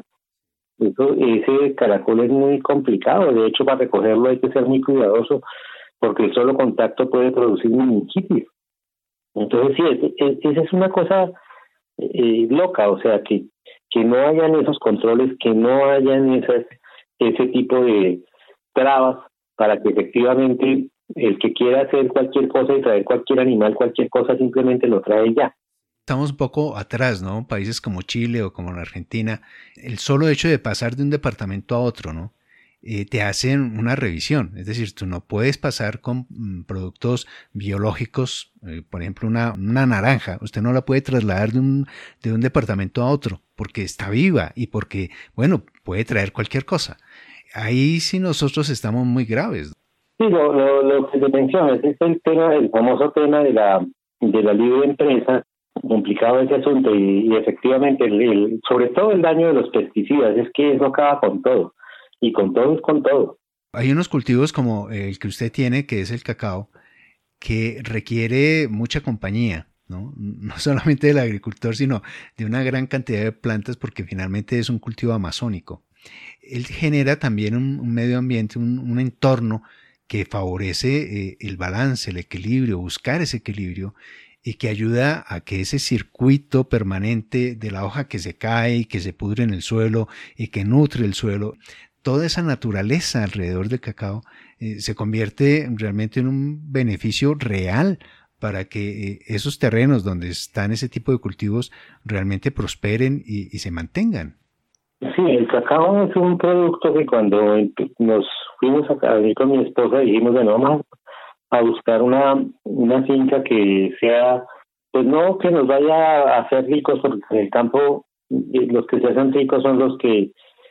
Eso, ese caracol es muy complicado, de hecho para recogerlo hay que ser muy cuidadoso, porque el solo contacto puede producir meningitis. Entonces sí, esa es una cosa eh, loca, o sea, que, que no hayan esos controles, que no hayan esas, ese tipo de trabas para que efectivamente el que quiera hacer cualquier cosa y traer cualquier animal, cualquier cosa, simplemente lo trae ya. Estamos un poco atrás, ¿no? Países como Chile o como la Argentina, el solo hecho de pasar de un departamento a otro, ¿no? Eh, te hacen una revisión, es decir, tú no puedes pasar con mm, productos biológicos, eh, por ejemplo, una, una naranja, usted no la puede trasladar de un, de un departamento a otro, porque está viva y porque, bueno, puede traer cualquier cosa. Ahí sí nosotros estamos muy graves. Sí, lo, lo, lo que te mencionas es el tema, el famoso tema de la, de la libre empresa, complicado ese asunto, y, y efectivamente, el, el, sobre todo el daño de los pesticidas, es que eso acaba con todo. Y con todo es con todo. Hay unos cultivos como el que usted tiene, que es el cacao, que requiere mucha compañía, ¿no? No solamente del agricultor, sino de una gran cantidad de plantas, porque finalmente es un cultivo amazónico. Él genera también un, un medio ambiente, un, un entorno que favorece eh, el balance, el equilibrio, buscar ese equilibrio, y que ayuda a que ese circuito permanente de la hoja que se cae y que se pudre en el suelo y que nutre el suelo, toda esa naturaleza alrededor del cacao eh, se convierte realmente en un beneficio real para que eh, esos terrenos donde están ese tipo de cultivos realmente prosperen y, y se mantengan. Sí, el cacao es un producto que cuando nos fuimos a vivir con mi esposa dijimos, bueno, vamos a buscar una, una finca que sea, pues no que nos vaya a hacer ricos, porque en el campo los que se hacen ricos son los que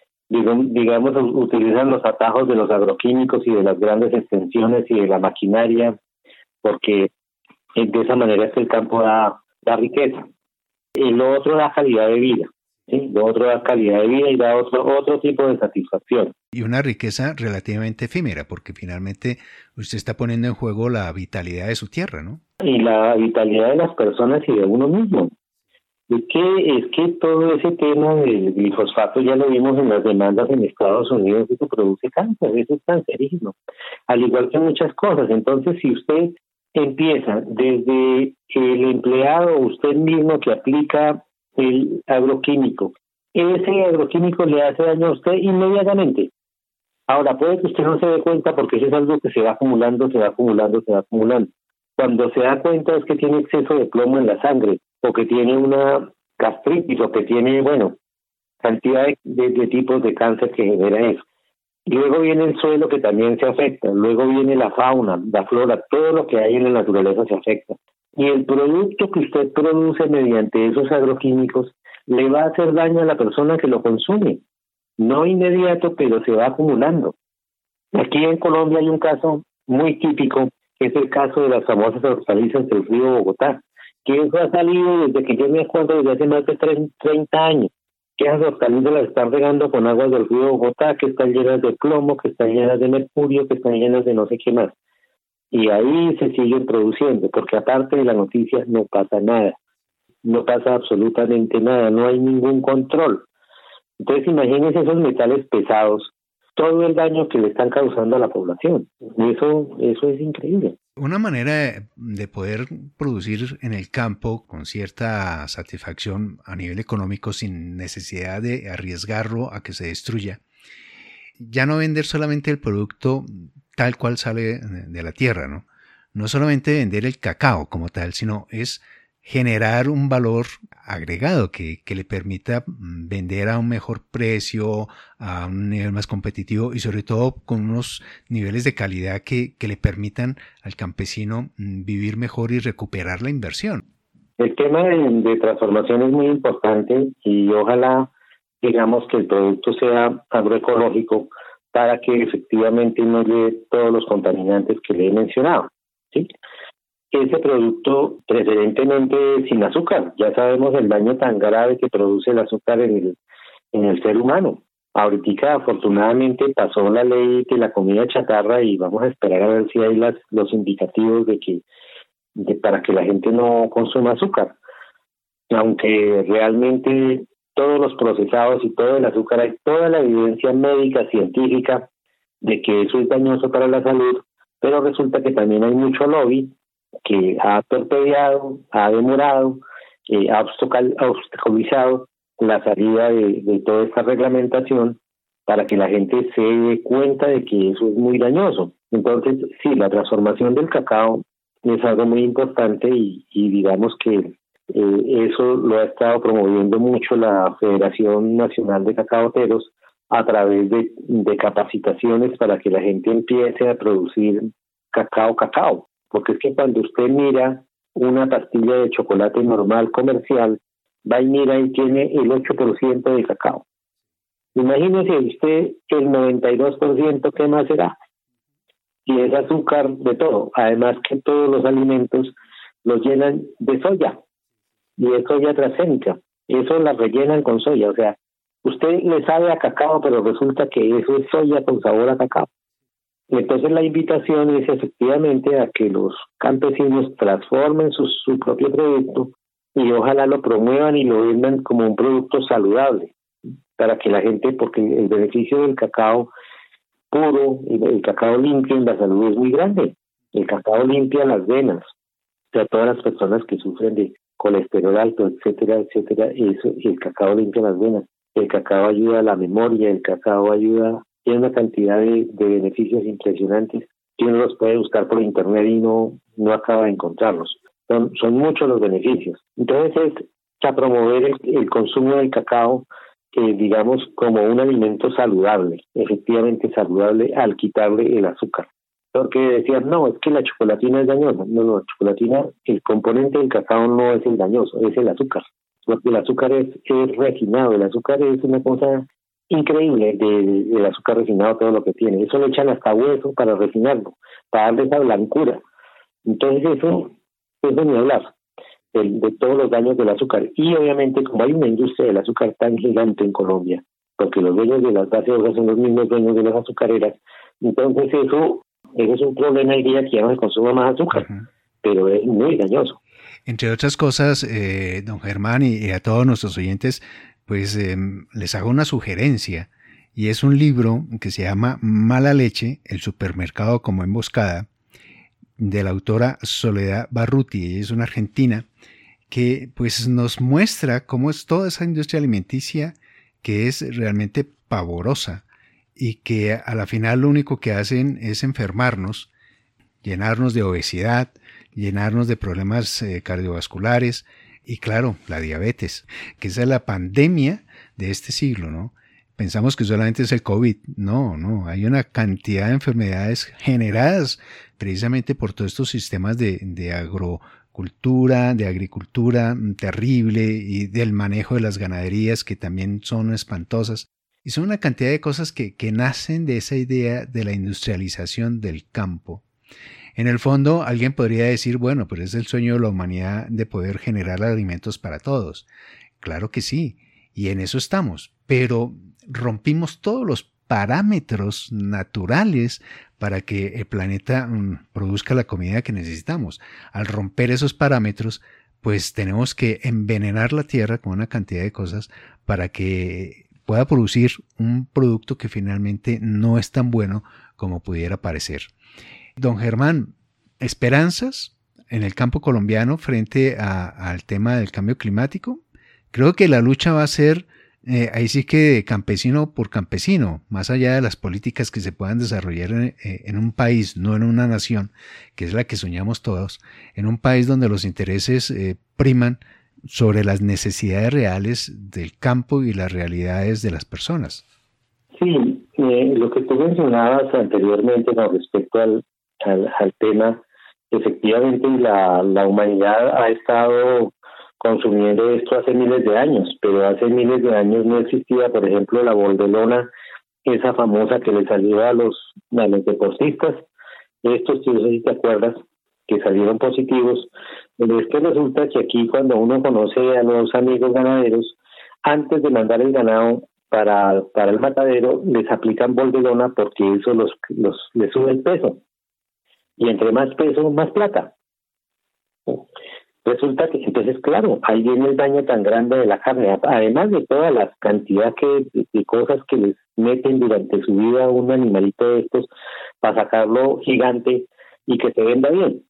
digamos, utilizan los atajos de los agroquímicos y de las grandes extensiones y de la maquinaria, porque de esa manera es que el campo da, da riqueza. Y lo otro da calidad de vida, ¿sí? Lo otro da calidad de vida y da otro, otro tipo de satisfacción. Y una riqueza relativamente efímera, porque finalmente usted está poniendo en juego la vitalidad de su tierra, ¿no? Y la vitalidad de las personas y de uno mismo. Es que, es que todo ese tema del glifosato ya lo vimos en las demandas en Estados Unidos, eso produce cáncer, eso es cancerígeno, al igual que muchas cosas. Entonces, si usted empieza desde el empleado, usted mismo que aplica el agroquímico, ese agroquímico le hace daño a usted inmediatamente. Ahora, puede que usted no se dé cuenta porque eso es algo que se va acumulando, se va acumulando, se va acumulando. Cuando se da cuenta es que tiene exceso de plomo en la sangre, o que tiene una gastritis, o que tiene, bueno, cantidad de, de, de tipos de cáncer que genera eso. Y luego viene el suelo que también se afecta, luego viene la fauna, la flora, todo lo que hay en la naturaleza se afecta. Y el producto que usted produce mediante esos agroquímicos le va a hacer daño a la persona que lo consume. No inmediato, pero se va acumulando. Aquí en Colombia hay un caso muy típico, que es el caso de las famosas hortalizas del río Bogotá, que eso ha salido desde que yo me acuerdo, desde hace más de treinta años, que esas hortalizas las están regando con aguas del río Bogotá, que están llenas de plomo, que están llenas de mercurio, que están llenas de no sé qué más. Y ahí se siguen produciendo, porque aparte de la noticia no pasa nada, no pasa absolutamente nada, no hay ningún control. Entonces imagínense esos metales pesados, todo el daño que le están causando a la población. Eso, eso es increíble. Una manera de poder producir en el campo con cierta satisfacción a nivel económico sin necesidad de arriesgarlo a que se destruya, ya no vender solamente el producto tal cual sale de la tierra, ¿no? No solamente vender el cacao como tal, sino es generar un valor agregado que, que le permita vender a un mejor precio, a un nivel más competitivo y sobre todo con unos niveles de calidad que, que le permitan al campesino vivir mejor y recuperar la inversión. El tema de, de transformación es muy importante y ojalá, digamos, que el producto sea agroecológico para que efectivamente no lleve todos los contaminantes que le he mencionado, ¿sí? Ese producto preferentemente sin azúcar. Ya sabemos el daño tan grave que produce el azúcar en el, en el ser humano. Ahorita afortunadamente pasó la ley de la comida chatarra y vamos a esperar a ver si hay las, los indicativos de que de, para que la gente no consuma azúcar. Aunque realmente todos los procesados y todo el azúcar, hay toda la evidencia médica, científica, de que eso es dañoso para la salud, pero resulta que también hay mucho lobby que ha torpedeado, ha demorado, eh, ha obstaculizado la salida de, de toda esta reglamentación para que la gente se dé cuenta de que eso es muy dañoso. Entonces, sí, la transformación del cacao es algo muy importante y, y digamos que Eh, eso lo ha estado promoviendo mucho la Federación Nacional de Cacaoteros a través de, de capacitaciones para que la gente empiece a producir cacao cacao, porque es que cuando usted mira una pastilla de chocolate normal comercial, va y mira y tiene el ocho por ciento de cacao. Imagínese usted el noventa y dos por ciento, ¿qué más será? Y es azúcar de todo, además que todos los alimentos los llenan de soya. Y es soya transgénica, eso la rellenan con soya, o sea, usted le sabe a cacao, pero resulta que eso es soya con sabor a cacao. Y entonces la invitación es efectivamente a que los campesinos transformen su, su propio producto y ojalá lo promuevan y lo vendan como un producto saludable, para que la gente, porque el beneficio del cacao puro, el, el cacao limpio en la salud es muy grande. El cacao limpia las venas, o sea, todas las personas que sufren de colesterol alto, etcétera, etcétera, eso, el cacao limpia las venas, el cacao ayuda a la memoria, el cacao ayuda, tiene una cantidad de, de beneficios impresionantes que uno los puede buscar por internet y no, no acaba de encontrarlos. Son, son muchos los beneficios. Entonces es a promover el, el consumo del cacao, eh, digamos, como un alimento saludable, efectivamente saludable al quitarle el azúcar. Porque decían, no, es que la chocolatina es dañosa. No, no, la chocolatina, el componente del cacao no es el dañoso, es el azúcar. Porque el azúcar es, es refinado, el azúcar es una cosa increíble, de, del azúcar refinado, todo lo que tiene. Eso lo echan hasta hueso para refinarlo, para darle esa blancura. Entonces eso, eso ni hablar de, de todos los daños del azúcar. Y obviamente, como hay una industria del azúcar tan gigante en Colombia, porque los dueños de las gaseosas son los mismos dueños de las azucareras, entonces eso... Eso es un problema el día que ya no se consuma más azúcar, uh-huh. Pero es muy dañoso. Entre otras cosas, eh, don Germán y, y a todos nuestros oyentes, pues eh, les hago una sugerencia, y es un libro que se llama Mala Leche, el supermercado como emboscada, de la autora Soledad Barruti. Ella es una argentina que pues nos muestra cómo es toda esa industria alimenticia que es realmente pavorosa, y que a la final lo único que hacen es enfermarnos, llenarnos de obesidad, llenarnos de problemas eh, cardiovasculares y claro, la diabetes, que esa es la pandemia de este siglo, ¿no? Pensamos que solamente es el COVID, no, no, hay una cantidad de enfermedades generadas precisamente por todos estos sistemas de, de agrocultura, de agricultura terrible y del manejo de las ganaderías que también son espantosas. Y son una cantidad de cosas que, que nacen de esa idea de la industrialización del campo. En el fondo, alguien podría decir, bueno, pero es el sueño de la humanidad de poder generar alimentos para todos. Claro que sí, y en eso estamos. Pero rompimos todos los parámetros naturales para que el planeta um, produzca la comida que necesitamos. Al romper esos parámetros, pues tenemos que envenenar la tierra con una cantidad de cosas para que pueda producir un producto que finalmente no es tan bueno como pudiera parecer. Don Germán, ¿esperanzas en el campo colombiano frente a, al tema del cambio climático? Creo que la lucha va a ser, eh, ahí sí que campesino por campesino, más allá de las políticas que se puedan desarrollar en, eh, en un país, no en una nación, que es la que soñamos todos, en un país donde los intereses eh, priman sobre las necesidades reales del campo y las realidades de las personas. Sí, eh, lo que tú mencionabas anteriormente con respecto al, al, al tema, efectivamente la, la humanidad ha estado consumiendo esto hace miles de años, pero hace miles de años no existía, por ejemplo, la bordelona, esa famosa que le salió a los, a los deportistas, estos, no sé si te acuerdas, que salieron positivos, pero es que resulta que aquí cuando uno conoce a los amigos ganaderos, antes de mandar el ganado para, para el matadero, les aplican bordelona porque eso los, los les sube el peso, y entre más peso, más plata. Resulta que, entonces, claro, ahí viene el daño tan grande de la carne, además de toda la cantidad que, de, de cosas que les meten durante su vida a un animalito de estos para sacarlo gigante y que se venda bien.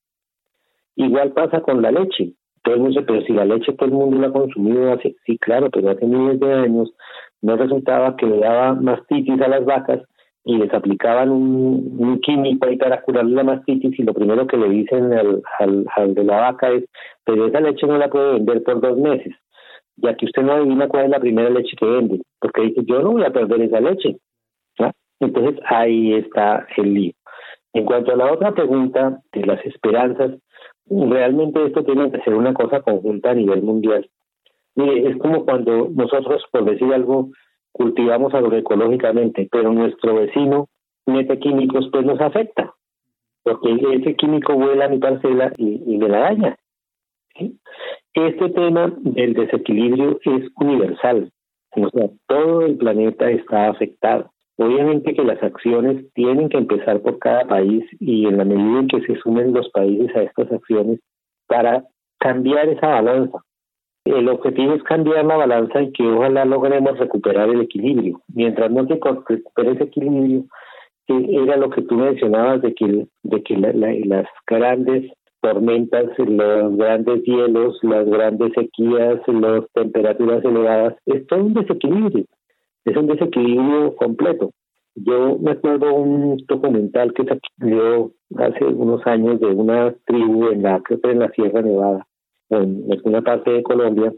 Igual pasa con la leche. Todo el mundo dice, pero si la leche todo el mundo la ha consumido hace, sí, claro, pero hace miles de años no resultaba que le daba mastitis a las vacas y les aplicaban un, un químico ahí para curarle la mastitis, y lo primero que le dicen al, al, al de la vaca es, pero esa leche no la puede vender por dos meses, ya que usted no adivina cuál es la primera leche que vende, porque dice, yo no voy a perder esa leche, ¿no? Entonces ahí está el lío. En cuanto a la otra pregunta de las esperanzas, realmente esto tiene que ser una cosa conjunta a nivel mundial. Mire, es como cuando nosotros, por decir algo, cultivamos agroecológicamente, pero nuestro vecino mete químicos, pues nos afecta, porque ese químico vuela a mi parcela y, y me la daña, ¿sí? Este tema del desequilibrio es universal, o sea, todo el planeta está afectado. Obviamente que las acciones tienen que empezar por cada país, y en la medida en que se sumen los países a estas acciones para cambiar esa balanza. El objetivo es cambiar la balanza y que ojalá logremos recuperar el equilibrio. Mientras no se recupere ese equilibrio, eh, era lo que tú mencionabas de que, de que la, la, las grandes tormentas, los grandes hielos, las grandes sequías, las temperaturas elevadas, es todo un desequilibrio. Es un desequilibrio completo. Yo me acuerdo un documental que salió hace unos años de una tribu en la, creo que en la Sierra Nevada, en alguna parte de Colombia,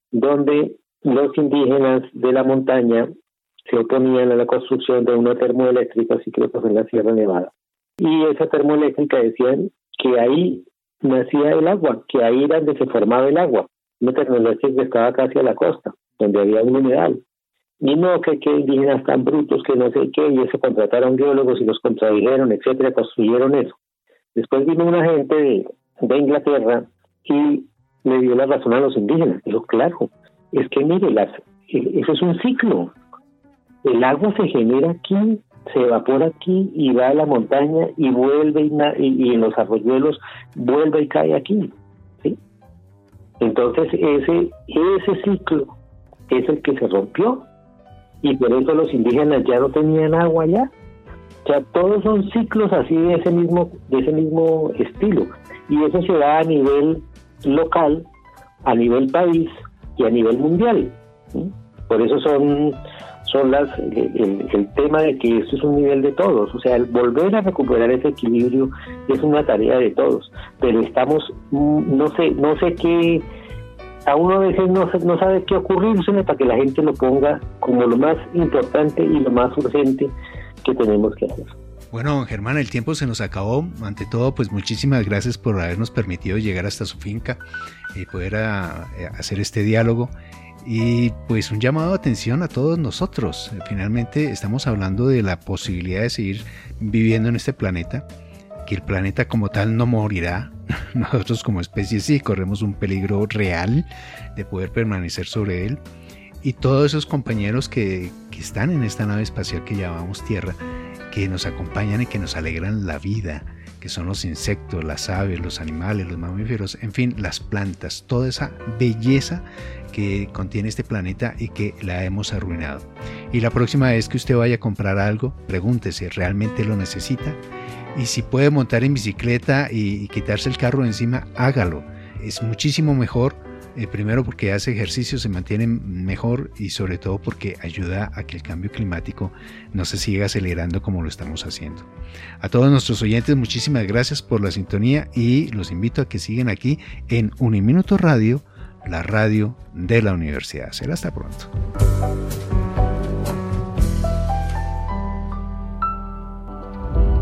donde los indígenas de la montaña se oponían a la construcción de una termoeléctrica, así creo que fue en la Sierra Nevada. Y esa termoeléctrica decían que ahí nacía el agua, que ahí era donde se formaba el agua. Una termoeléctrica que estaba casi a la costa, donde había un humedal. Y no, que, que indígenas tan brutos, que no sé qué, y eso contrataron geólogos y los contradijeron, etcétera, construyeron eso. Después vino una gente de, de Inglaterra y le dio la razón a los indígenas. Dijo, claro, es que mire, las, eso es un ciclo. El agua se genera aquí, se evapora aquí y va a la montaña y vuelve y, y, y en los arroyuelos vuelve y cae aquí, ¿sí? Entonces ese, ese ciclo es el que se rompió, y por eso los indígenas ya no tenían agua allá. O sea, todos son ciclos así de ese mismo, de ese mismo estilo, y eso se da a nivel local, a nivel país y a nivel mundial, ¿sí? Por eso son son las el, el tema de que esto es un nivel de todos. O sea, el volver a recuperar ese equilibrio es una tarea de todos, pero estamos, no sé no sé qué, a uno a veces no, no sabe qué ocurrirse para que la gente lo ponga como lo más importante y lo más urgente que tenemos que hacer. Bueno, Germán, el tiempo se nos acabó. Ante todo, pues muchísimas gracias por habernos permitido llegar hasta su finca y poder a, a hacer este diálogo. Y pues un llamado de atención a todos nosotros. Finalmente estamos hablando de la posibilidad de seguir viviendo en este planeta, que el planeta como tal no morirá. Nosotros como especie sí corremos un peligro real de poder permanecer sobre él. Y todos esos compañeros que, que están en esta nave espacial que llamamos Tierra, que nos acompañan y que nos alegran la vida, que son los insectos, las aves, los animales, los mamíferos, en fin, las plantas, toda esa belleza que contiene este planeta y que la hemos arruinado. Y la próxima vez que usted vaya a comprar algo, pregúntese, ¿realmente lo necesita? Y si puede montar en bicicleta y, y quitarse el carro de encima, hágalo. Es muchísimo mejor. Eh, primero porque hace ejercicio, se mantiene mejor, y sobre todo porque ayuda a que el cambio climático no se siga acelerando como lo estamos haciendo. A todos nuestros oyentes, muchísimas gracias por la sintonía y los invito a que sigan aquí en Uniminuto Radio, la radio de la universidad. Será hasta pronto.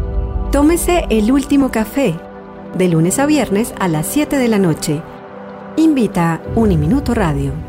Tómese el último café, de lunes a viernes a las siete de la noche. Invita Uniminuto Radio.